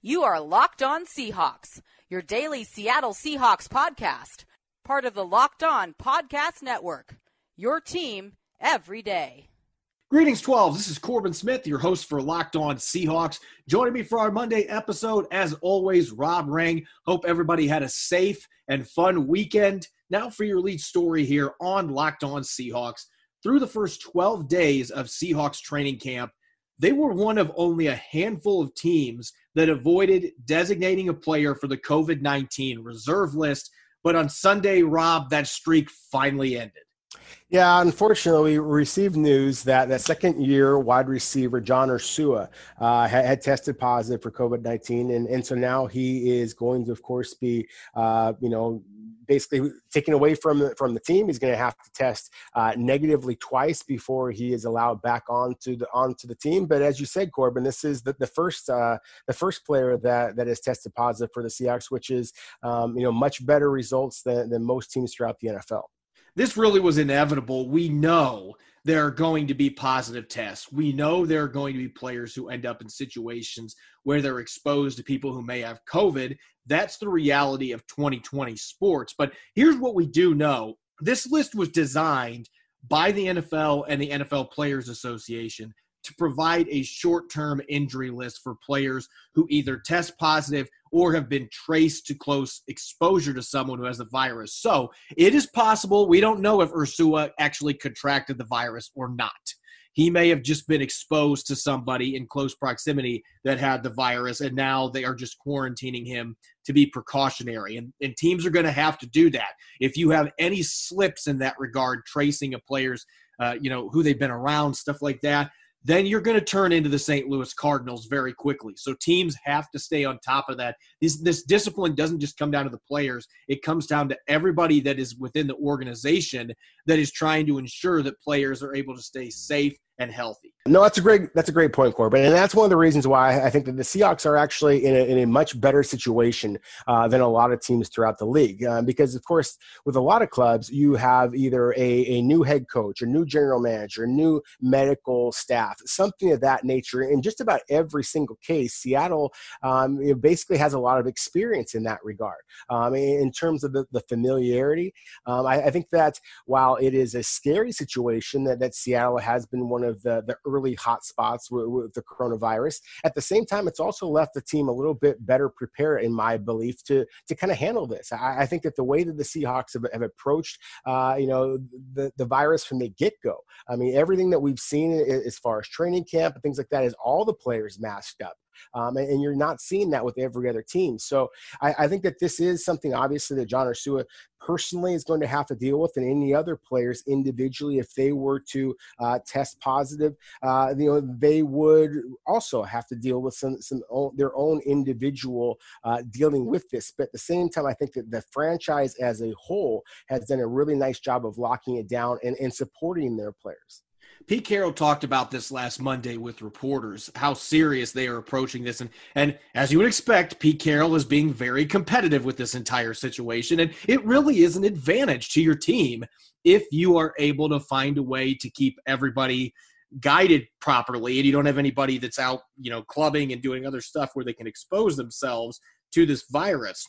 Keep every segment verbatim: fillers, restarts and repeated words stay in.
You are Locked On Seahawks, your daily Seattle Seahawks podcast, part of the Locked On Podcast Network, your team every day. Greetings, twelve. This is Corbin Smith, your host for Locked On Seahawks. Joining me for our Monday episode, as always, Rob Ring. Hope everybody had a safe and fun weekend. Now for your lead story here on Locked On Seahawks. Through the first twelve days of Seahawks training camp, they were one of only a handful of teams that avoided designating a player for the covid nineteen reserve list. But on Sunday, Rob, that streak finally ended. Yeah, unfortunately, we received news that that second-year wide receiver, John Ursua, uh, had, had tested positive for covid nineteen. And, and so now he is going to, of course, be, uh, you know, basically taken away from the, from the team. He's going to have to test uh, negatively twice before he is allowed back onto the onto the team. But as you said, Corbin, this is the, the first uh, the first player that that has tested positive for the Seahawks, which is um, you know much better results than, than most teams throughout the N F L. This really was inevitable. We know there are going to be positive tests. We know there are going to be players who end up in situations where they're exposed to people who may have COVID. That's the reality of twenty twenty sports. But here's what we do know. This list was designed by the N F L and the N F L Players Association to provide a short-term injury list for players who either test positive or have been traced to close exposure to someone who has the virus. So it is possible. We don't know if Ursua actually contracted the virus or not. He may have just been exposed to somebody in close proximity that had the virus, and now they are just quarantining him to be precautionary. And, and teams are going to have to do that. If you have any slips in that regard, tracing a player's, uh, you know, who they've been around, stuff like that, then you're going to turn into the Saint Louis Cardinals very quickly. So teams have to stay on top of that. This, this discipline doesn't just come down to the players. It comes down to everybody that is within the organization that is trying to ensure that players are able to stay safe and healthy. No, that's a great that's a great point, Corbin, and that's one of the reasons why I think that the Seahawks are actually in a, in a much better situation uh, than a lot of teams throughout the league. Uh, because, of course, with a lot of clubs, you have either a, a new head coach, a new general manager, a new medical staff, something of that nature. In just about every single case, Seattle um, it basically has a lot of experience in that regard. Um, in terms of the, the familiarity, um, I, I think that while it is a scary situation that, that Seattle has been one of the, the early hot spots with, with the coronavirus. At the same time, it's also left the team a little bit better prepared, in my belief, to to kind of handle this. I, I think that the way that the Seahawks have, have approached, uh, you know, the, the virus from the get-go, I mean, everything that we've seen as far as training camp and things like that is all the players masked up. Um, and, and you're not seeing that with every other team. So I, I think that this is something, obviously, that John Ursua personally is going to have to deal with, and any other players individually, if they were to uh, test positive, uh, you know, they would also have to deal with some, some own, their own individual uh, dealing with this. But at the same time, I think that the franchise as a whole has done a really nice job of locking it down and, and supporting their players. Pete Carroll talked about this last Monday with reporters, how serious they are approaching this. And, and as you would expect, Pete Carroll is being very competitive with this entire situation. And it really is an advantage to your team if you are able to find a way to keep everybody guided properly and you don't have anybody that's out, you know, clubbing and doing other stuff where they can expose themselves to this virus.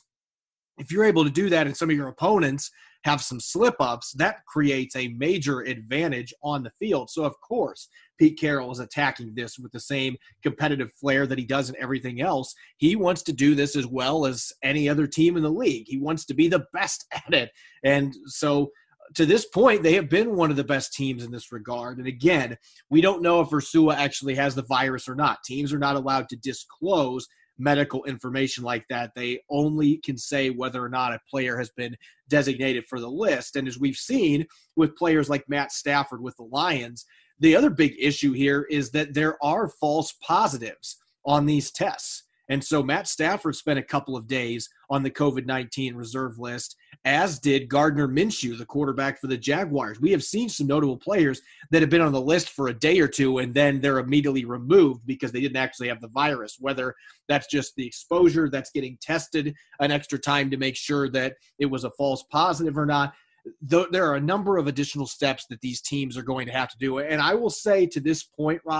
If you're able to do that and some of your opponents have some slip-ups, that creates a major advantage on the field. So, of course, Pete Carroll is attacking this with the same competitive flair that he does in everything else. He wants to do this as well as any other team in the league. He wants to be the best at it. And so to this point, they have been one of the best teams in this regard. And again, we don't know if Ursua actually has the virus or not. Teams are not allowed to disclose medical information like that. They only can say whether or not a player has been designated for the list. And as we've seen with players like Matt Stafford with the Lions, the other big issue here is that there are false positives on these tests. And so Matt Stafford spent a couple of days on the covid nineteen reserve list, as did Gardner Minshew, the quarterback for the Jaguars. We have seen some notable players that have been on the list for a day or two, and then they're immediately removed because they didn't actually have the virus, whether that's just the exposure that's getting tested an extra time to make sure that it was a false positive or not. There are a number of additional steps that these teams are going to have to do. And I will say to this point, Rob,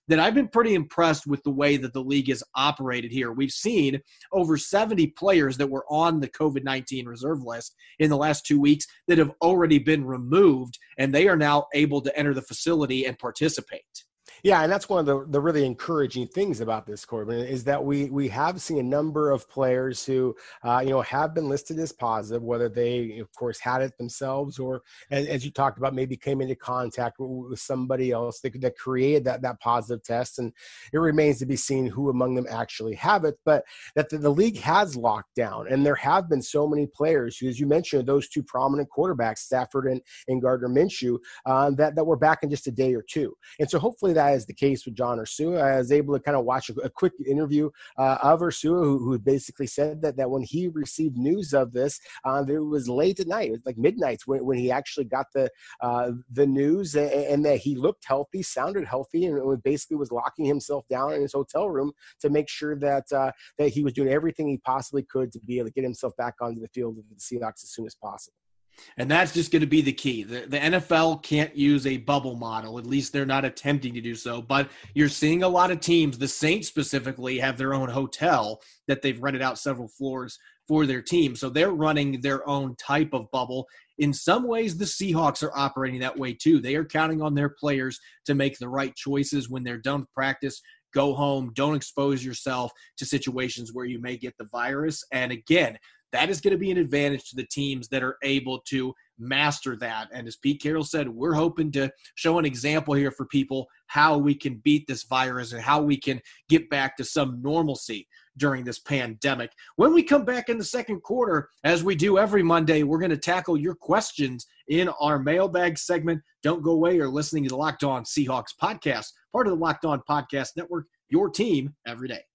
that I've been pretty impressed with the way that the league is operated here. We've seen over seventy players that were on the COVID nineteen reserve list in the last two weeks that have already been removed, and they are now able to enter the facility and participate. Yeah, and that's one of the, the really encouraging things about this, Corbin, is that we we have seen a number of players who, uh, you know, have been listed as positive, whether they, of course, had it themselves or, as, as you talked about, maybe came into contact with, with somebody else that, that created that, that positive test. And it remains to be seen who among them actually have it, but that the, the league has locked down. And there have been so many players who, as you mentioned, those two prominent quarterbacks, Stafford and, and Gardner Minshew, uh, that, that were back in just a day or two. And so hopefully that is the case with John Ursua. I was able to kind of watch a, a quick interview uh, of Ursua, who, who basically said that that when he received news of this, uh, it was late at night. It was like midnight when, when he actually got the uh, the news, and, and that he looked healthy, sounded healthy, and it basically was locking himself down in his hotel room to make sure that uh, that he was doing everything he possibly could to be able to get himself back onto the field of the Seahawks as soon as possible. And that's just going to be the key. The, the N F L can't use a bubble model. At least they're not attempting to do so. But you're seeing a lot of teams, the Saints specifically, have their own hotel that they've rented out several floors for their team. So they're running their own type of bubble. In some ways, the Seahawks are operating that way too. They are counting on their players to make the right choices when they're done with practice. Go home. Don't expose yourself to situations where you may get the virus. And again, that is going to be an advantage to the teams that are able to master that. And as Pete Carroll said, we're hoping to show an example here for people how we can beat this virus and how we can get back to some normalcy during this pandemic. When we come back in the second quarter, as we do every Monday, we're going to tackle your questions in our mailbag segment. Don't go away. You're listening to the Locked On Seahawks podcast, part of the Locked On Podcast Network, your team every day.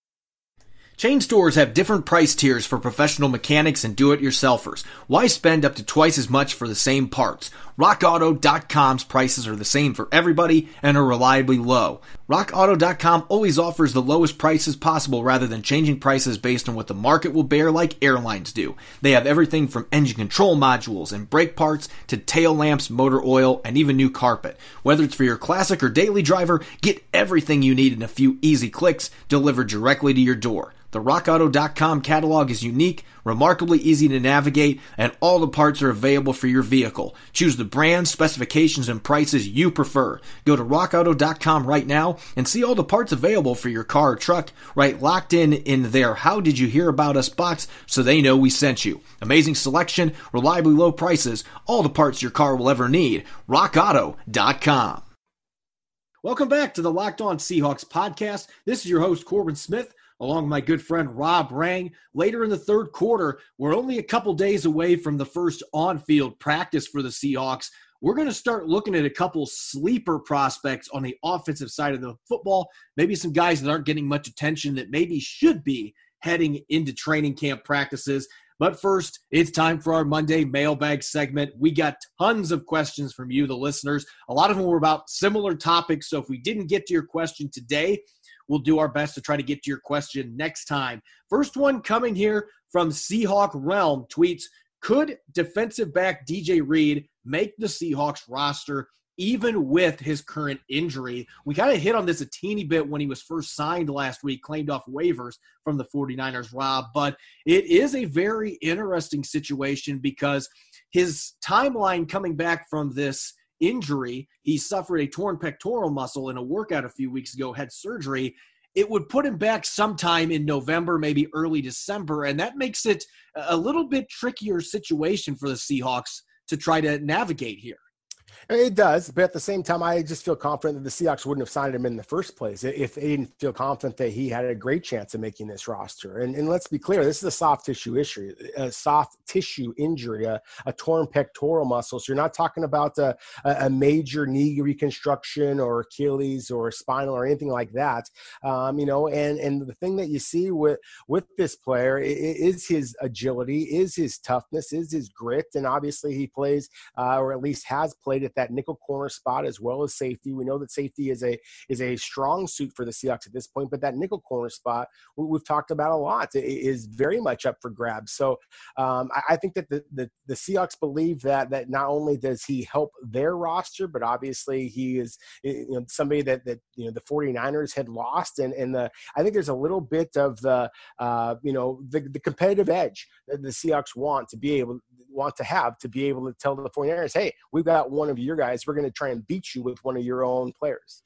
Chain stores have different price tiers for professional mechanics and do-it-yourselfers. Why spend up to twice as much for the same parts? rock auto dot com's prices are the same for everybody and are reliably low. rock auto dot com always offers the lowest prices possible rather than changing prices based on what the market will bear like airlines do. They have everything from engine control modules and brake parts to tail lamps, motor oil, and even new carpet. Whether it's for your classic or daily driver, get everything you need in a few easy clicks delivered directly to your door. The rock auto dot com catalog is unique, remarkably easy to navigate, and all the parts are available for your vehicle. Choose the brands, specifications, and prices you prefer. Go to rock auto dot com right now and see all the parts available for your car or truck. Right locked in in their How Did You Hear About Us box so they know we sent you. Amazing selection, reliably low prices, all the parts your car will ever need. rock auto dot com. Welcome back to the Locked On Seahawks podcast. This is your host, Corbin Smith, along with my good friend Rob Rang. Later in the third quarter, we're only a couple days away from the first on-field practice for the Seahawks. We're going to start looking at a couple sleeper prospects on the offensive side of the football, maybe some guys that aren't getting much attention that maybe should be heading into training camp practices. But first, it's time for our Monday mailbag segment. We got tons of questions from you, the listeners. A lot of them were about similar topics, so if we didn't get to your question today, we'll do our best to try to get to your question next time. First one coming here from Seahawk Realm tweets, could defensive back D J Reed make the Seahawks roster even with his current injury? We kind of hit on this a teeny bit when he was first signed last week, claimed off waivers from the 49ers, Rob, but it is a very interesting situation because his timeline coming back from this injury, he suffered a torn pectoral muscle in a workout a few weeks ago, had surgery. It would put him back sometime in November, maybe early December, and that makes it a little bit trickier situation for the Seahawks to try to navigate here. It does, but at the same time, I just feel confident that the Seahawks wouldn't have signed him in the first place if they didn't feel confident that he had a great chance of making this roster. And, and let's be clear, this is a soft tissue issue, a soft tissue injury, a, a torn pectoral muscle. So you're not talking about a, a major knee reconstruction or Achilles or spinal or anything like that. Um, you know, and, and the thing that you see with, with this player is his agility, is his toughness, is his grit. And obviously he plays, uh, or at least has played played at that nickel corner spot as well as safety. We know that safety is a is a strong suit for the Seahawks at this point, but that nickel corner spot we, we've talked about a lot it is very much up for grabs. So um, I, I think that the, the the Seahawks believe that that not only does he help their roster, but obviously he is you know somebody that that you know the 49ers had lost, and and the I think there's a little bit of the uh, you know the, the competitive edge that the Seahawks want to be able want to have to be able to tell the 49ers, hey, we've got one of your guys, we're going to try and beat you with one of your own players.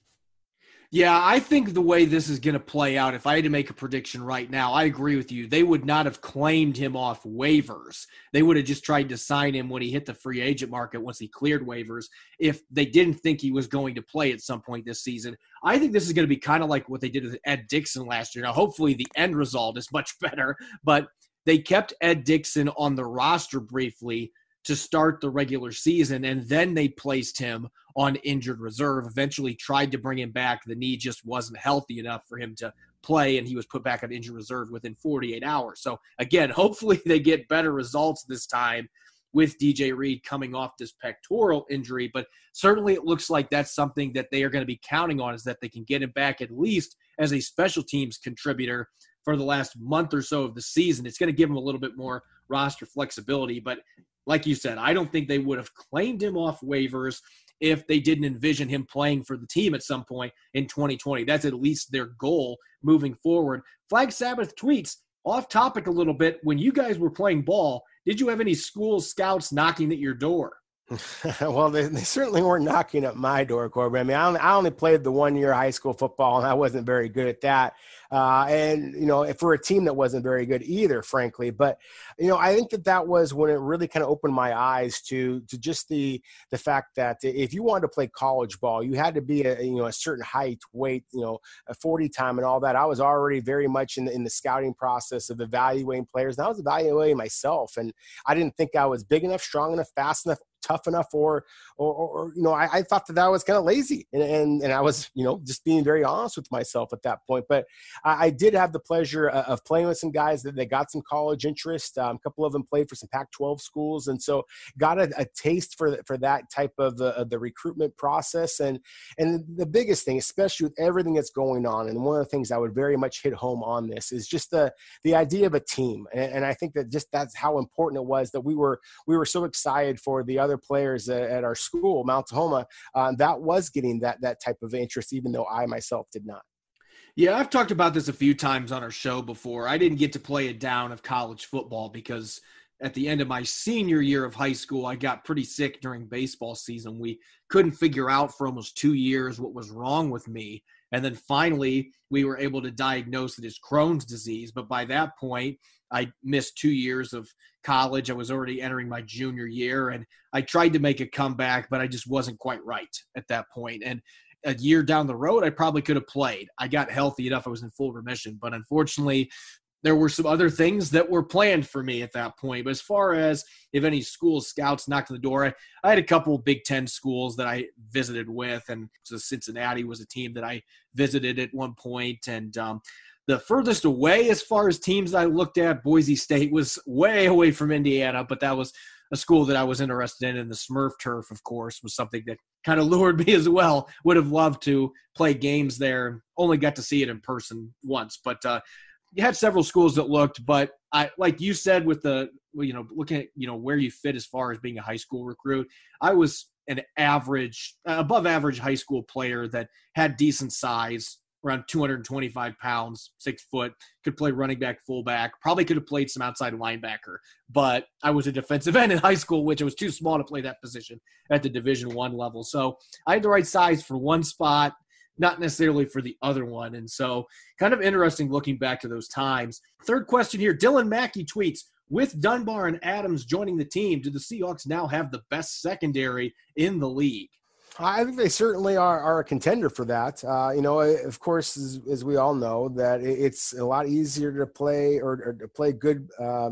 Yeah, I think the way this is going to play out, if I had to make a prediction right now, I agree with you. They would not have claimed him off waivers. They would have just tried to sign him when he hit the free agent market once he cleared waivers if they didn't think he was going to play at some point this season. I think this is going to be kind of like what they did with Ed Dickson last year. Now, hopefully the end result is much better, but they kept Ed Dickson on the roster briefly to start the regular season, and then they placed him on injured reserve, eventually tried to bring him back. The knee just wasn't healthy enough for him to play, and he was put back on injured reserve within forty-eight hours. So, again, hopefully they get better results this time with D J Reed coming off this pectoral injury, but certainly it looks like that's something that they are going to be counting on, is that they can get him back at least as a special teams contributor for the last month or so of the season. It's going to give him a little bit more roster flexibility, but like you said, I don't think they would have claimed him off waivers if they didn't envision him playing for the team at some point in twenty twenty. That's at least their goal moving forward. Flag Sabbath tweets, off topic a little bit, when you guys were playing ball, did you have any school scouts knocking at your door? Well, they, they certainly weren't knocking at my door, Corbin. I mean, I only, I only played the one year high school football, and I wasn't very good at that. Uh, and, you know, for a team that wasn't very good either, frankly. But, you know, I think that that was when it really kind of opened my eyes to to just the the fact that if you wanted to play college ball, you had to be a, you know, a certain height, weight, you know, a forty time and all that. I was already very much in the, in the scouting process of evaluating players. And I was evaluating myself. And I didn't think I was big enough, strong enough, fast enough, tough enough, or, or, or you know, I, I thought that I was kind of lazy, and, and and I was, you know, just being very honest with myself at that point. But I, I did have the pleasure of, of playing with some guys that they got some college interest. Um, a couple of them played for some Pac twelve schools, and so got a, a taste for for that type of the, of the recruitment process. And and the biggest thing, especially with everything that's going on, and one of the things I would very much hit home on this is just the the idea of a team, and, and I think that just that's how important it was that we were we were so excited for the other players at our school, Mount Tahoma, uh, that was getting that that type of interest, even though I myself did not. Yeah, I've talked about this a few times on our show before. I didn't get to play a down of college football because at the end of my senior year of high school, I got pretty sick during baseball season. We couldn't figure out for almost two years what was wrong with me. And then finally, we were able to diagnose it as Crohn's disease. But by that point, I missed two years of college. I was already entering my junior year, and I tried to make a comeback, but I just wasn't quite right at that point. And a year down the road, I probably could have played. I got healthy enough. I was in full remission. But unfortunately, there were some other things that were planned for me at that point. But as far as if any school scouts knocked on the door, I, I had a couple of Big Ten schools that I visited with, and so Cincinnati was a team that I visited at one point. And um, the furthest away as far as teams I looked at, Boise State was way away from Indiana, but that was a school that I was interested in. And the Smurf turf, of course, was something that kind of lured me as well. Would have loved to play games there. Only got to see it in person once, but uh, you had several schools that looked, but I, like you said, with the, you know, looking at, you know, where you fit as far as being a high school recruit, I was an average, above average high school player that had decent size, around two hundred twenty-five pounds, six foot, could play running back, fullback, probably could have played some outside linebacker, but I was a defensive end in high school, which I was too small to play that position at the Division One level. So I had the right size for one spot, not necessarily for the other one. And so kind of interesting looking back to those times. Third question here, Dylan Mackey tweets, with Dunbar and Adams joining the team, do the Seahawks now have the best secondary in the league? I think they certainly are, are a contender for that. Uh, you know, of course, as, as we all know, that it's a lot easier to play or, or to play good um,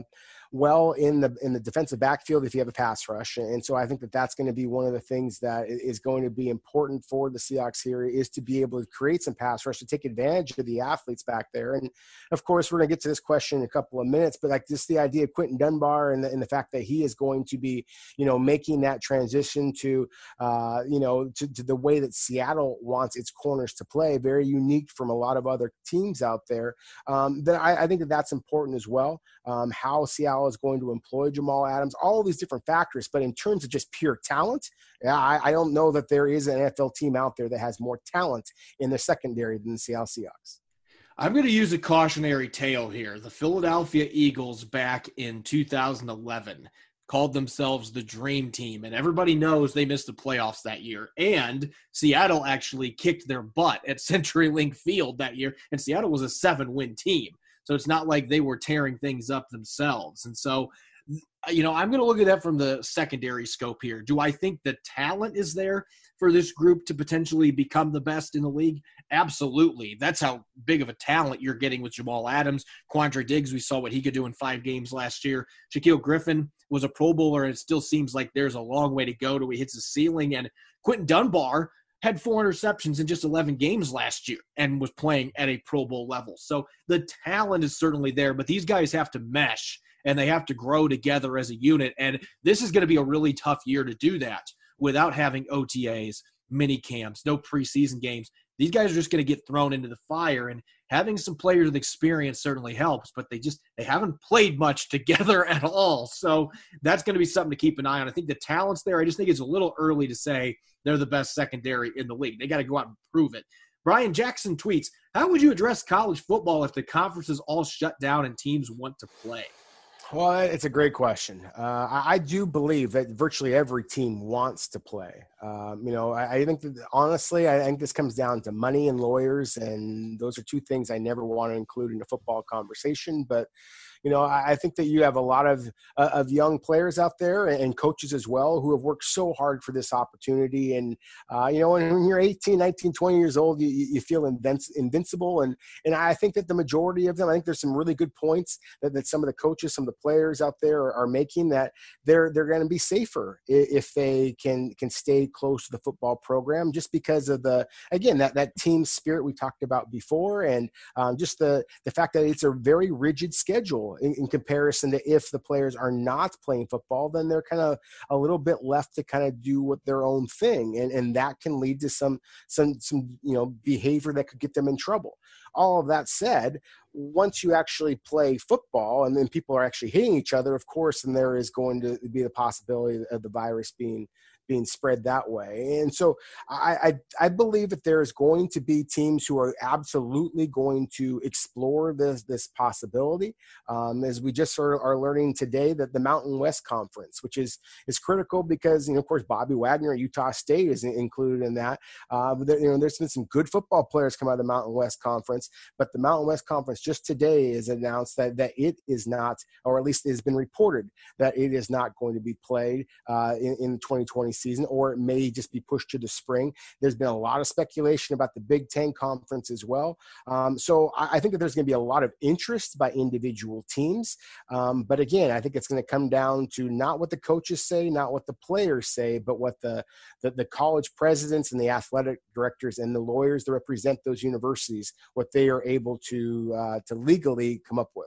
well in the in the defensive backfield if you have a pass rush. And so I think that that's going to be one of the things that is going to be important for the Seahawks here, is to be able to create some pass rush, to take advantage of the athletes back there. And of course, we're going to get to this question in a couple of minutes, but like just the idea of Quinton Dunbar and the, and the fact that he is going to be, you know, making that transition to, uh, you know, to, to the way that Seattle wants its corners to play, very unique from a lot of other teams out there. Um, that I, I think that that's important as well. Um, how Seattle is going to employ Jamal Adams, all of these different factors. But in terms of just pure talent, yeah, I, I don't know that there is an N F L team out there that has more talent in the secondary than the Seattle Seahawks. I'm going to use a cautionary tale here. The Philadelphia Eagles back in two thousand eleven called themselves the Dream Team, and everybody knows they missed the playoffs that year. And Seattle actually kicked their butt at CenturyLink Field that year, and Seattle was a seven-win team. So it's not like they were tearing things up themselves. And so, you know, I'm going to look at that from the secondary scope here. Do I think the talent is there for this group to potentially become the best in the league? Absolutely. That's how big of a talent you're getting with Jamal Adams. Quandre Diggs, we saw what he could do in five games last year. Shaquille Griffin was a Pro Bowler, and it still seems like there's a long way to go till he hits the ceiling. And Quinton Dunbar had four interceptions in just eleven games last year and was playing at a Pro Bowl level. So the talent is certainly there, but these guys have to mesh and they have to grow together as a unit. And this is going to be a really tough year to do that without having O T As, mini camps, no preseason games. These guys are just going to get thrown into the fire, and having some players with experience certainly helps, but they just, they haven't played much together at all. So that's going to be something to keep an eye on. I think the talent's there. I just think it's a little early to say they're the best secondary in the league. They got to go out and prove it. Brian Jackson tweets, how would you address college football if the conference is all shut down and teams want to play? Well, it's a great question. Uh, I, I do believe that virtually every team wants to play. Um, you know, I, I think that honestly, I think this comes down to money and lawyers, and those are two things I never want to include in a football conversation. But you know, I, I think that you have a lot of uh, of young players out there and coaches as well who have worked so hard for this opportunity. And uh, you know, when you're eighteen, nineteen, twenty years old, you, you feel invinci- invincible. And and I think that the majority of them, I think there's some really good points that, that some of the coaches, some of the players out there are, are making, that they're they're going to be safer if they can can stay close to the football program, just because of the, again, that that team spirit we talked about before, and um, just the the fact that it's a very rigid schedule in, in comparison to if the players are not playing football, then they're kind of a little bit left to kind of do what their own thing, and and that can lead to some some some you know behavior that could get them in trouble. All of that said, once you actually play football and then people are actually hitting each other, of course, then there is going to be the possibility of the virus being being spread that way. And so I, I, I believe that there's going to be teams who are absolutely going to explore this, this possibility. Um, as we just sort of are learning today, that the Mountain West Conference, which is, is critical because, you know, of course, Bobby Wagner at Utah State is included in that. Uh, but there, you know, there's been some good football players come out of the Mountain West Conference, but the Mountain West Conference just today has announced that, that it is not, or at least it has been reported that it is not going to be played uh, in, in the twenty twenty season, or it may just be pushed to the spring. There's been a lot of speculation about the Big Ten Conference as well. Um, so I, I think that there's going to be a lot of interest by individual teams. Um, but again, I think it's going to come down to not what the coaches say, not what the players say, but what the, the, the college presidents and the athletic directors and the lawyers that represent those universities, what they are able to, uh, to legally come up with.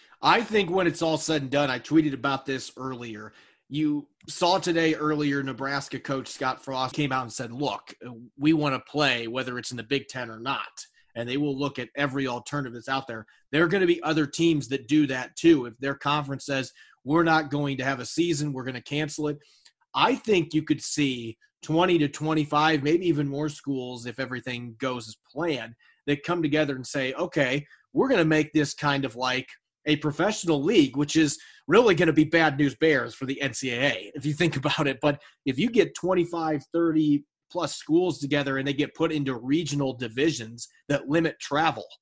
I think when it's all said and done, I tweeted about this earlier. You saw today earlier, Nebraska coach Scott Frost came out and said, look, we want to play whether it's in the Big Ten or not. And they will look at every alternative that's out there. There are going to be other teams that do that too. If their conference says, we're not going to have a season, we're going to cancel it. I think you could see twenty to twenty-five, maybe even more schools, if everything goes as planned, that come together and say, okay, we're going to make this kind of like a professional league, which is really going to be bad news bears for the N C double A, if you think about it. But if you get twenty-five, thirty plus schools together and they get put into regional divisions that limit travel,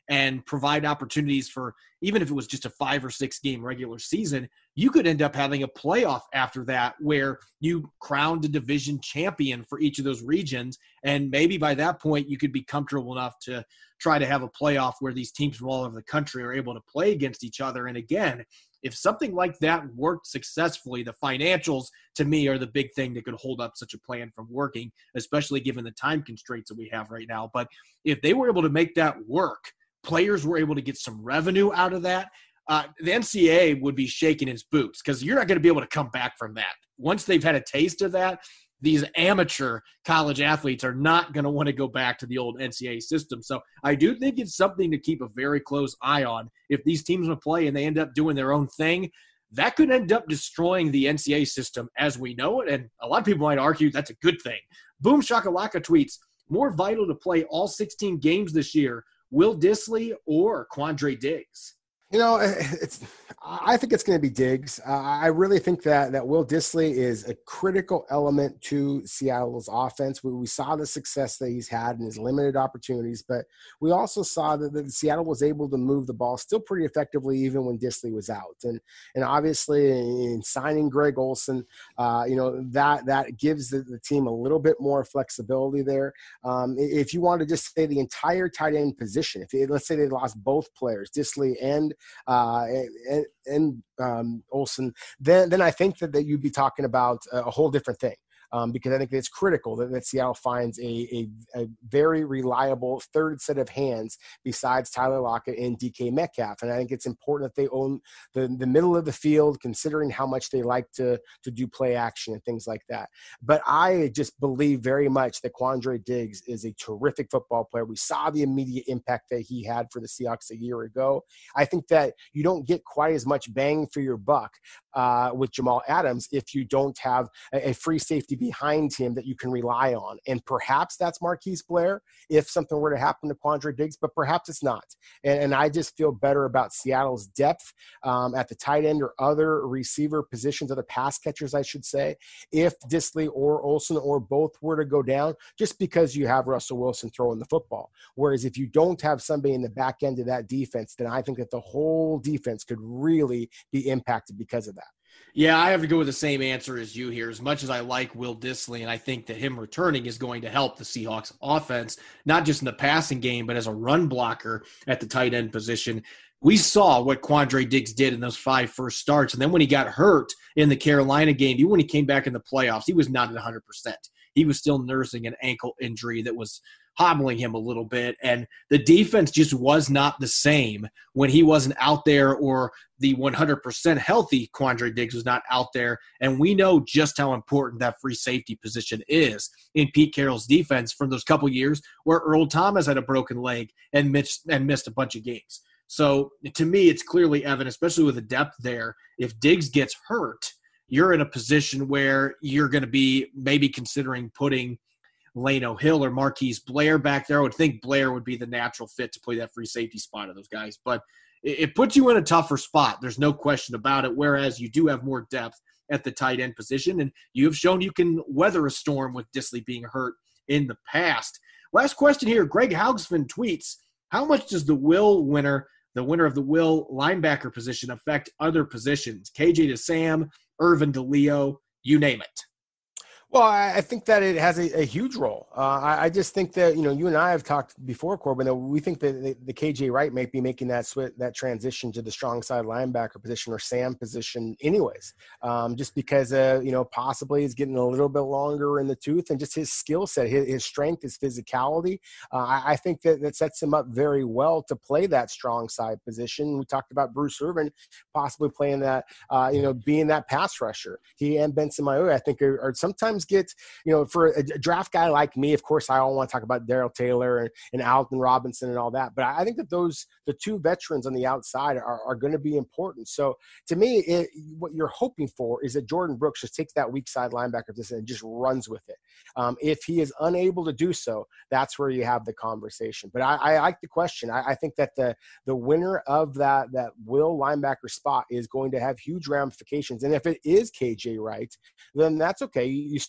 and provide opportunities for, even if it was just a five or six game regular season, you could end up having a playoff after that where you crowned a division champion for each of those regions. And maybe by that point, you could be comfortable enough to try to have a playoff where these teams from all over the country are able to play against each other. And again, if something like that worked successfully, the financials to me are the big thing that could hold up such a plan from working, especially given the time constraints that we have right now. But if they were able to make that work, players were able to get some revenue out of that, uh, the N C double A would be shaking its boots because you're not going to be able to come back from that. Once they've had a taste of that, these amateur college athletes are not going to want to go back to the old N C double A system. So I do think it's something to keep a very close eye on. If these teams will play and they end up doing their own thing, that could end up destroying the N C double A system as we know it. And a lot of people might argue that's a good thing. Boom Shakalaka tweets, more vital to play all sixteen games this year, Will Dissly or Quandre Diggs? You know, it's. I think it's going to be Diggs. Uh, I really think that that Will Dissly is a critical element to Seattle's offense. We, we saw the success that he's had in his limited opportunities, but we also saw that, that Seattle was able to move the ball still pretty effectively even when Dissly was out. And and obviously in signing Greg Olsen, uh, you know, that that gives the, the team a little bit more flexibility there. Um, if you want to just say the entire tight end position, if let's say they lost both players, Dissly and uh, and, and um, Olsen, then then I think that, that you'd be talking about a whole different thing. Um, because I think it's critical that, that Seattle finds a, a, a very reliable third set of hands besides Tyler Lockett and D K Metcalf. And I think it's important that they own the, the middle of the field, considering how much they like to, to do play action and things like that. But I just believe very much that Quandre Diggs is a terrific football player. We saw the immediate impact that he had for the Seahawks a year ago. I think that you don't get quite as much bang for your buck uh, with Jamal Adams if you don't have a, a free safety behind him that you can rely on. And perhaps that's Marquise Blair if something were to happen to Quandre Diggs, but perhaps it's not. And, and I just feel better about Seattle's depth um, at the tight end or other receiver positions, other pass catchers, I should say, if Dissly or Olsen or both were to go down, just because you have Russell Wilson throwing the football. Whereas if you don't have somebody in the back end of that defense, then I think that the whole defense could really be impacted because of that. Yeah, I have to go with the same answer as you here. As much as I like Will Dissly, and I think that him returning is going to help the Seahawks offense, not just in the passing game, but as a run blocker at the tight end position. We saw what Quandre Diggs did in those five first starts. And then when he got hurt in the Carolina game, even when he came back in the playoffs, he was not at one hundred percent. He was still nursing an ankle injury that was hobbling him a little bit. And the defense just was not the same when he wasn't out there, or the one hundred percent healthy Quandre Diggs was not out there. And we know just how important that free safety position is in Pete Carroll's defense from those couple years where Earl Thomas had a broken leg and missed, and missed a bunch of games. So to me, it's clearly evident, especially with the depth there. If Diggs gets hurt, you're in a position where you're going to be maybe considering putting Lano Hill or Marquise Blair back there. I would think Blair would be the natural fit to play that free safety spot of those guys. But it, it puts you in a tougher spot. There's no question about it, whereas you do have more depth at the tight end position, and you have shown you can weather a storm with Dissly being hurt in the past. Last question here. Greg Haugsman tweets, how much does the Will winner, the winner of the Will linebacker position, affect other positions? K J to Sam, Irvin to Leo, you name it. Well, I think that it has a, a huge role. Uh, I, I just think that, you know, you and I have talked before, Corbin, that we think that the, the K J Wright might be making that switch, that transition to the strong side linebacker position or Sam position anyways, um, just because, uh, you know, possibly he's getting a little bit longer in the tooth and just his skill set, his, his strength, his physicality. Uh, I, I think that that sets him up very well to play that strong side position. We talked about Bruce Irvin possibly playing that, uh, you know, being that pass rusher. He and Benson Mayowa, I think, are, are sometimes get, you know, for a draft guy like me, of course, I all want to talk about Darrell Taylor and, and Alton Robinson and all that. But I think that those, the two veterans on the outside are, are going to be important. So to me, it, what you're hoping for is that Jordan Brooks just takes that weak side linebacker position and just runs with it. Um, if he is unable to do so, that's where you have the conversation. But I, I like the question. I, I think that the, the winner of that, that Will linebacker spot is going to have huge ramifications. And if it is K J Wright, then that's okay. You, you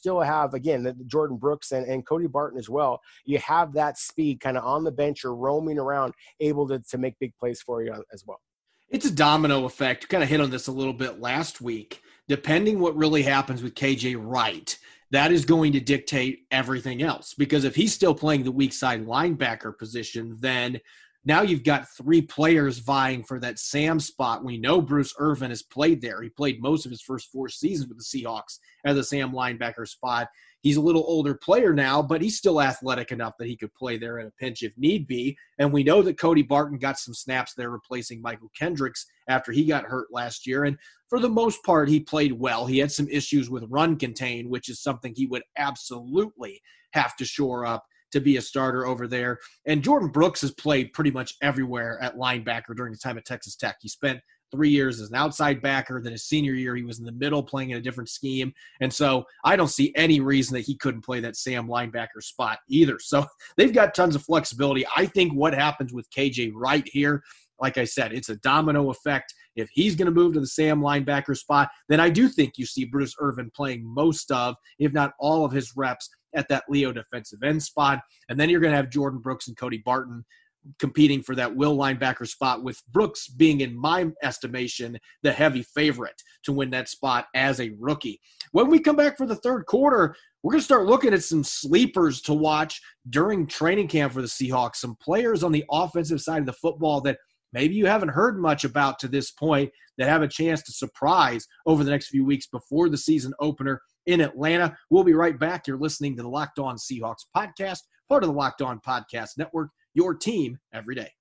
still have, again, the, the Jordan Brooks and, and Cody Barton as well. You have that speed kind of on the bench or roaming around, able to, to make big plays for you as well. It's a domino effect. You kind of hit on this a little bit last week. Depending what really happens with K J Wright, that is going to dictate everything else. Because if he's still playing the weak side linebacker position, then now you've got three players vying for that Sam spot. We know Bruce Irvin has played there. He played most of his first four seasons with the Seahawks at the Sam linebacker spot. He's a little older player now, but he's still athletic enough that he could play there in a pinch if need be. And we know that Cody Barton got some snaps there replacing Michael Kendricks after he got hurt last year. And for the most part, he played well. He had some issues with run contain, which is something he would absolutely have to shore up to be a starter over there. And Jordan Brooks has played pretty much everywhere at linebacker during his time at Texas Tech. He spent three years as an outside backer. Then his senior year, he was in the middle playing in a different scheme. And so I don't see any reason that he couldn't play that Sam linebacker spot either. So they've got tons of flexibility. I think what happens with K J Wright here, like I said, it's a domino effect. If he's going to move to the Sam linebacker spot, then I do think you see Bruce Irvin playing most of, if not all of his reps at that Leo defensive end spot. And then you're going to have Jordan Brooks and Cody Barton competing for that will linebacker spot, with Brooks being, in my estimation, the heavy favorite to win that spot as a rookie. When we come back for the third quarter, we're going to start looking at some sleepers to watch during training camp for the Seahawks, some players on the offensive side of the football that maybe you haven't heard much about to this point that have a chance to surprise over the next few weeks before the season opener in Atlanta. We'll be right back. You're listening to the Locked On Seahawks podcast, part of the Locked On Podcast Network, your team every day.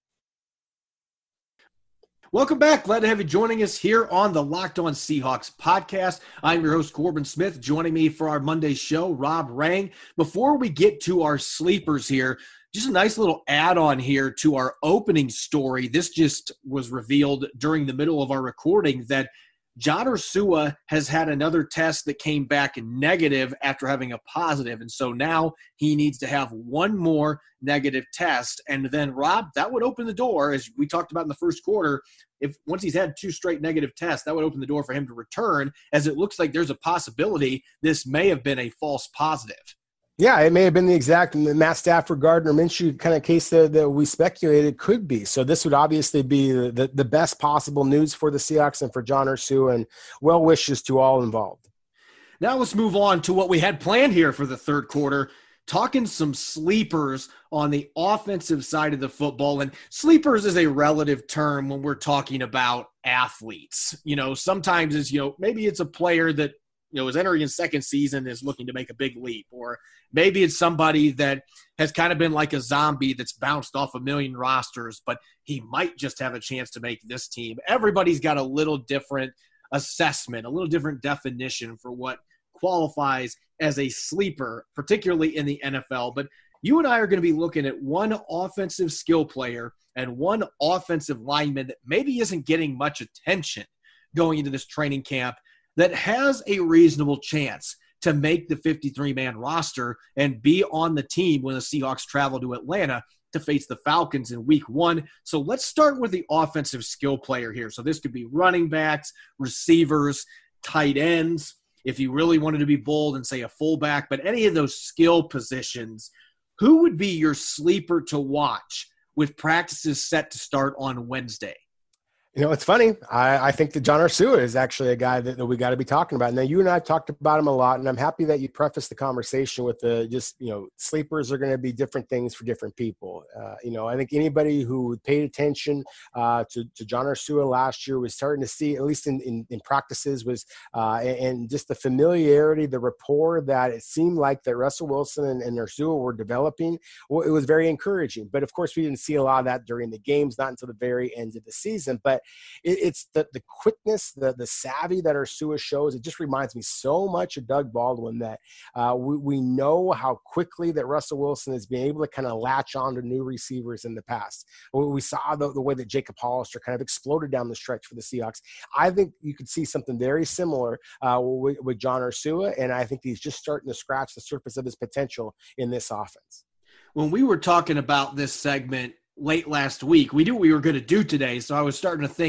Welcome back. Glad to have you joining us here on the Locked On Seahawks podcast. I'm your host, Corbin Smith. Joining me for our Monday show, Rob Rang. Before we get to our sleepers here, just a nice little add-on here to our opening story. This just was revealed during the middle of our recording that John Ursua has had another test that came back negative after having a positive, and so now he needs to have one more negative test. And then, Rob, that would open the door, as we talked about in the first quarter, if once he's had two straight negative tests, that would open the door for him to return, as it looks like there's a possibility this may have been a false positive. Yeah, it may have been the exact Matt Stafford, Gardner Minshew kind of case that, that we speculated could be. So this would obviously be the, the, the best possible news for the Seahawks and for John Ursua, and well wishes to all involved. Now let's move on to what we had planned here for the third quarter, talking some sleepers on the offensive side of the football. And sleepers is a relative term when we're talking about athletes. You know, sometimes it's, you know, maybe it's a player that, you know, is entering his second season, is looking to make a big leap. Or maybe it's somebody that has kind of been like a zombie that's bounced off a million rosters, but he might just have a chance to make this team. Everybody's got a little different assessment, a little different definition for what qualifies as a sleeper, particularly in the N F L. But you and I are going to be looking at one offensive skill player and one offensive lineman that maybe isn't getting much attention going into this training camp, that has a reasonable chance to make the fifty-three man roster and be on the team when the Seahawks travel to Atlanta to face the Falcons in week one. So let's start with the offensive skill player here. So this could be running backs, receivers, tight ends, if you really wanted to be bold and say a fullback, but any of those skill positions. Who would be your sleeper to watch with practices set to start on Wednesday? You know, it's funny. I, I think that John Ursua is actually a guy that, that we got to be talking about. Now, you and I have talked about him a lot, and I'm happy that you prefaced the conversation with the just, you know, sleepers are going to be different things for different people. Uh, you know, I think anybody who paid attention uh, to, to John Ursua last year was starting to see, at least in, in, in practices, was uh, and, and just the familiarity, the rapport that it seemed like that Russell Wilson and, and Ursua were developing. Well, it was very encouraging. But, of course, we didn't see a lot of that during the games, not until the very end of the season. But It, it's the, the quickness, the the savvy that Ursua shows. It just reminds me so much of Doug Baldwin that uh, we, we know how quickly that Russell Wilson has been able to kind of latch on to new receivers in the past. We saw the, the way that Jacob Hollister kind of exploded down the stretch for the Seahawks. I think you could see something very similar uh, with, with John Ursua, and I think he's just starting to scratch the surface of his potential in this offense. When we were talking about this segment late last week, we knew what we were going to do today. So I was starting to think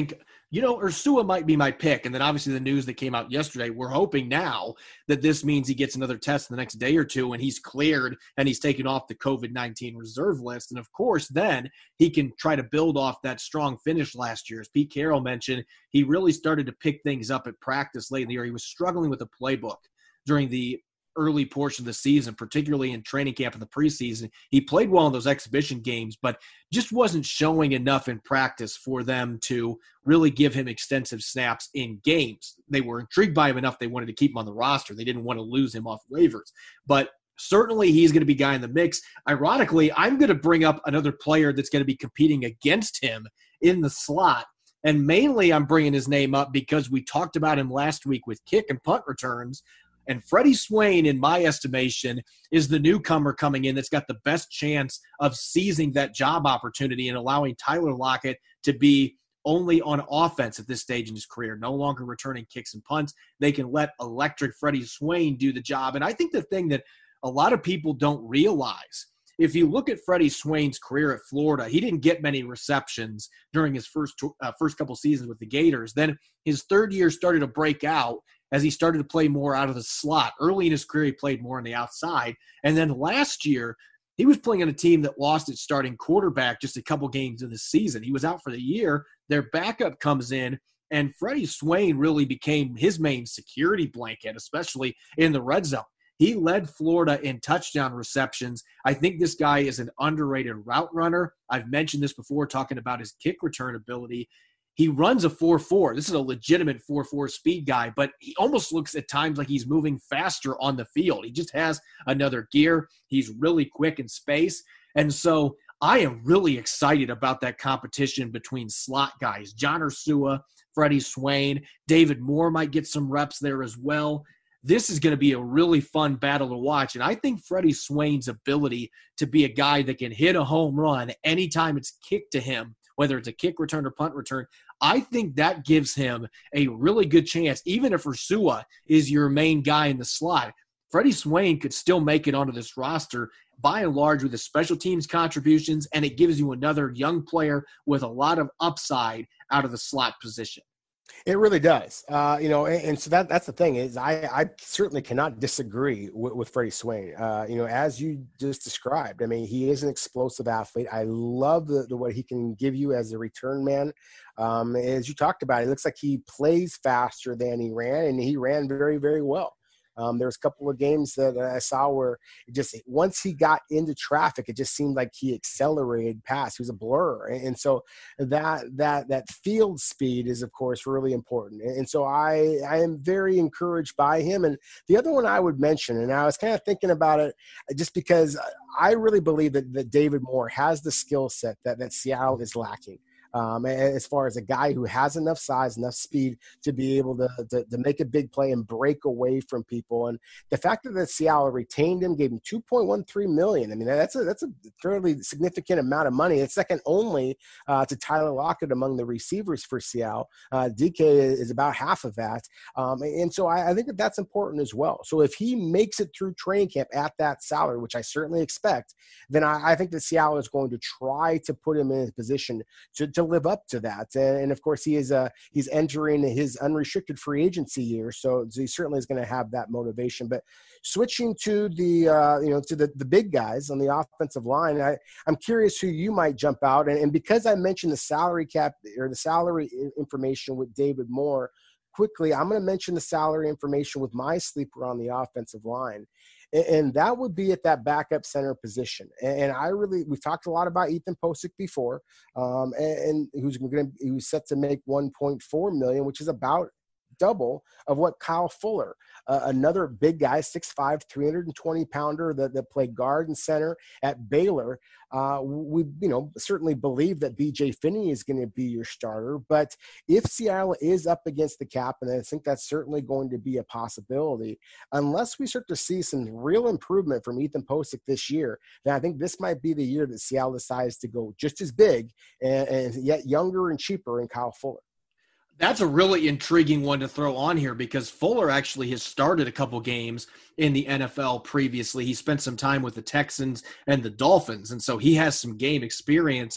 you know, Ursua might be my pick. And then obviously the news that came out yesterday, we're hoping now that this means he gets another test in the next day or two and he's cleared and he's taken off the COVID nineteen reserve list. And of course, then he can try to build off that strong finish last year. As Pete Carroll mentioned, he really started to pick things up at practice late in the year. He was struggling with the playbook during the early portion of the season, particularly in training camp in the preseason. He played well in those exhibition games, but just wasn't showing enough in practice for them to really give him extensive snaps in games. They were intrigued by him enough they wanted to keep him on the roster. They didn't want to lose him off waivers. But certainly he's going to be a guy in the mix. Ironically, I'm going to bring up another player that's going to be competing against him in the slot. And mainly I'm bringing his name up because we talked about him last week with kick and punt returns. And Freddie Swain, in my estimation, is the newcomer coming in that's got the best chance of seizing that job opportunity and allowing Tyler Lockett to be only on offense at this stage in his career, no longer returning kicks and punts. They can let electric Freddie Swain do the job. And I think the thing that a lot of people don't realize, if you look at Freddie Swain's career at Florida, he didn't get many receptions during his first uh, first couple seasons with the Gators. Then his third year started to break out as he started to play more out of the slot. Early in his career, he played more on the outside. And then last year, he was playing on a team that lost its starting quarterback just a couple games in the season. He was out for the year. Their backup comes in, and Freddie Swain really became his main security blanket, especially in the red zone. He led Florida in touchdown receptions. I think this guy is an underrated route runner. I've mentioned this before, talking about his kick return ability. He runs a four four. This is a legitimate four four speed guy, but he almost looks at times like he's moving faster on the field. He just has another gear. He's really quick in space. And so I am really excited about that competition between slot guys. John Ursua, Freddie Swain, David Moore might get some reps there as well. This is going to be a really fun battle to watch. And I think Freddie Swain's ability to be a guy that can hit a home run anytime it's kicked to him, whether it's a kick return or punt return, I think that gives him a really good chance. Even if Ursua is your main guy in the slot, Freddie Swain could still make it onto this roster by and large with his special teams contributions, and it gives you another young player with a lot of upside out of the slot position. It really does. Uh, you know, and, and so that that's the thing is I, I certainly cannot disagree with, with Freddie Swain. Uh, you know, as you just described, I mean, he is an explosive athlete. I love the, the what he can give you as a return man. Um, as you talked about, it looks like he plays faster than he ran, and he ran very, very well. Um, there was a couple of games that I saw where it just once he got into traffic, it just seemed like he accelerated past. He was a blur, and, and so that that that field speed is, of course, really important. And, and so I I am very encouraged by him. And the other one I would mention, and I was kind of thinking about it, just because I really believe that, that David Moore has the skill set that that Seattle is lacking. Um, as far as a guy who has enough size, enough speed to be able to, to, to make a big play and break away from people. And the fact that Seattle retained him, gave him two point one three million dollars. I mean, that's a, that's a fairly significant amount of money. It's second only uh, to Tyler Lockett among the receivers for Seattle. Uh, D K is about half of that. Um, and so I, I think that that's important as well. So if he makes it through training camp at that salary, which I certainly expect, then I, I think that Seattle is going to try to put him in a position to, to live up to that. And, and of course, he is uh, he's entering his unrestricted free agency year, so, so he certainly is going to have that motivation. But switching to the uh, you know to the, the big guys on the offensive line, I, I'm curious who you might jump out. And, and because I mentioned the salary cap or the salary information with David Moore, quickly, I'm going to mention the salary information with my sleeper on the offensive line. And that would be at that backup center position. And I really, we've talked a lot about Ethan Posick before, um, and, and who's going to, who's set to make one point four million dollars, which is about double of what Kyle Fuller, uh, another big guy, six five, three hundred twenty pounder that, that played guard and center at Baylor. Uh, we, you know, certainly believe that B J Finney is going to be your starter, but if Seattle is up against the cap, and I think that's certainly going to be a possibility, unless we start to see some real improvement from Ethan Posick this year, then I think this might be the year that Seattle decides to go just as big and, and yet younger and cheaper in Kyle Fuller. That's a really intriguing one to throw on here because Fuller actually has started a couple games in the N F L previously. He spent some time with the Texans and the Dolphins, and so he has some game experience. And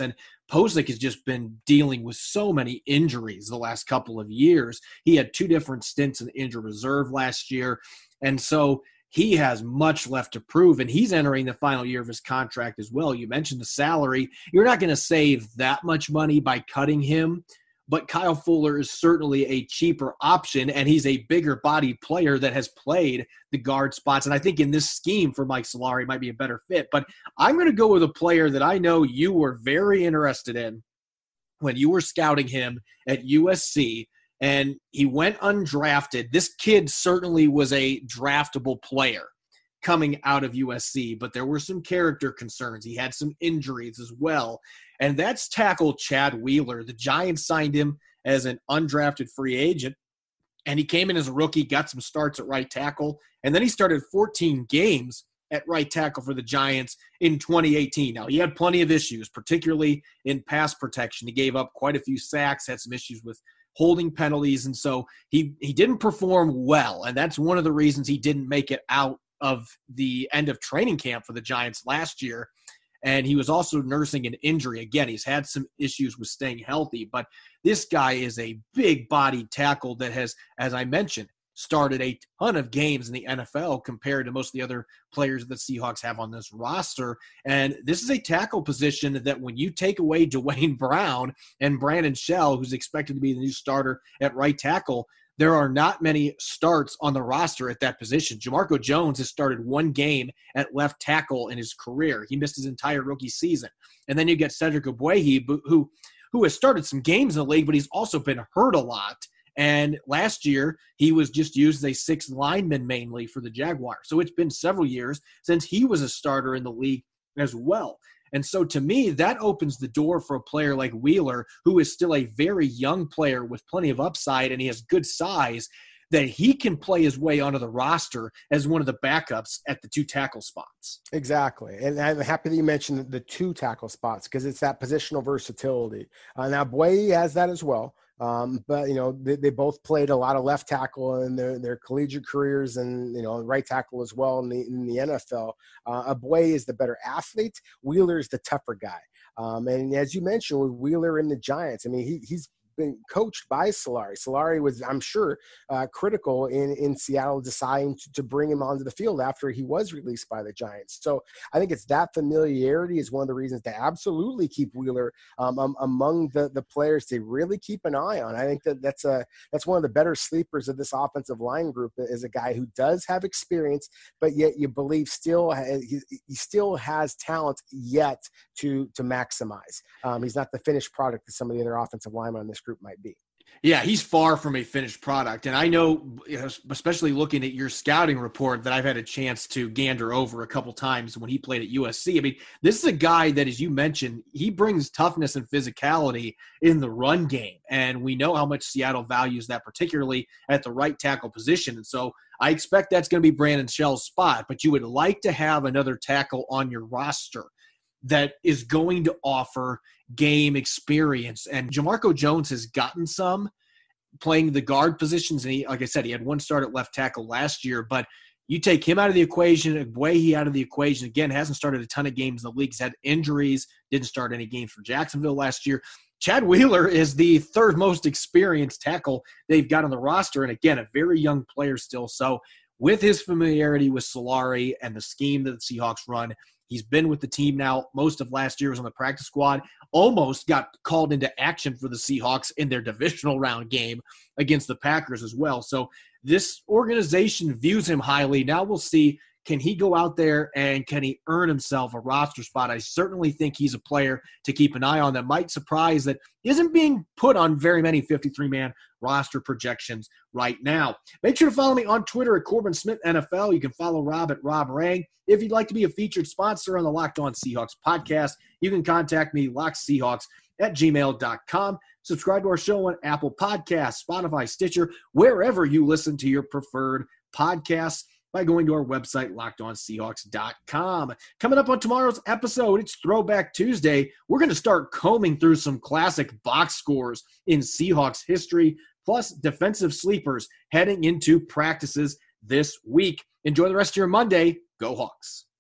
Posick has just been dealing with so many injuries the last couple of years. He had two different stints in injured reserve last year. And so he has much left to prove, and he's entering the final year of his contract as well. You mentioned the salary. You're not going to save that much money by cutting him, but Kyle Fuller is certainly a cheaper option, and he's a bigger bodied player that has played the guard spots. And I think in this scheme for Mike Solari might be a better fit. But I'm going to go with a player that I know you were very interested in when you were scouting him at U S C, and he went undrafted. This kid certainly was a draftable player coming out of U S C, but there were some character concerns. He had some injuries as well. And that's tackle Chad Wheeler. The Giants signed him as an undrafted free agent, and he came in as a rookie, got some starts at right tackle, and then he started fourteen games at right tackle for the Giants in twenty eighteen. Now, he had plenty of issues, particularly in pass protection. He gave up quite a few sacks, had some issues with holding penalties, and so he, he didn't perform well, and that's one of the reasons he didn't make it out of the end of training camp for the Giants last year. And he was also nursing an injury. Again, he's had some issues with staying healthy, but this guy is a big-bodied tackle that has, as I mentioned, started a ton of games in the N F L compared to most of the other players that the Seahawks have on this roster. And this is a tackle position that when you take away Dwayne Brown and Brandon Shell, who's expected to be the new starter at right tackle, there are not many starts on the roster at that position. Jamarco Jones has started one game at left tackle in his career. He missed his entire rookie season. And then you get Cedric Ogbuehi, who, who has started some games in the league, but he's also been hurt a lot. And last year, he was just used as a sixth lineman mainly for the Jaguars. So it's been several years since he was a starter in the league as well. And so to me, that opens the door for a player like Wheeler, who is still a very young player with plenty of upside, and he has good size, that he can play his way onto the roster as one of the backups at the two tackle spots. Exactly. And I'm happy that you mentioned the two tackle spots because it's that positional versatility. Uh, now, Boye has that as well. Um, but, you know, they, they both played a lot of left tackle in their, their collegiate careers and, you know, right tackle as well in the, in the N F L. Uh, Boye is the better athlete. Wheeler is the tougher guy. Um, and as you mentioned, with Wheeler and the Giants, I mean, he, he's been coached by Solari. Solari was, I'm sure, uh, critical in, in Seattle deciding to, to bring him onto the field after he was released by the Giants. So I think it's that familiarity is one of the reasons to absolutely keep Wheeler um, um, among the, the players to really keep an eye on. I think that that's a that's one of the better sleepers of this offensive line group is a guy who does have experience, but yet you believe still he, he still has talent yet to to maximize. Um, he's not the finished product that some of the other offensive linemen on this group might be. Yeah, he's far from a finished product. And I know, especially looking at your scouting report that I've had a chance to gander over a couple times when he played at U S C. I mean, this is a guy that, as you mentioned, he brings toughness and physicality in the run game. And we know how much Seattle values that, particularly at the right tackle position. And so I expect that's going to be Brandon Shell's spot. But you would like to have another tackle on your roster that is going to offer game experience. And Jamarco Jones has gotten some playing the guard positions. And he, like I said, he had one start at left tackle last year, but you take him out of the equation, Ogbuehi out of the equation. Again, hasn't started a ton of games in the league. He's had injuries, didn't start any games for Jacksonville last year. Chad Wheeler is the third most experienced tackle they've got on the roster. And again, a very young player still. So with his familiarity with Solari and the scheme that the Seahawks run, he's been with the team now. Most of last year was on the practice squad. Almost got called into action for the Seahawks in their divisional round game against the Packers as well. So this organization views him highly. Now we'll see, can he go out there and can he earn himself a roster spot? I certainly think he's a player to keep an eye on that might surprise that isn't being put on very many fifty-three man roster projections right now. Make sure to follow me on Twitter at Corbin Smith N F L. You can follow Rob at Rob Rang. If you'd like to be a featured sponsor on the Locked On Seahawks podcast, you can contact me, lockseahawks at gmail dot com. Subscribe to our show on Apple Podcasts, Spotify, Stitcher, wherever you listen to your preferred podcasts by going to our website, locked on seahawks dot com. Coming up on tomorrow's episode, it's Throwback Tuesday. We're going to start combing through some classic box scores in Seahawks history, plus defensive sleepers heading into practices this week. Enjoy the rest of your Monday. Go Hawks.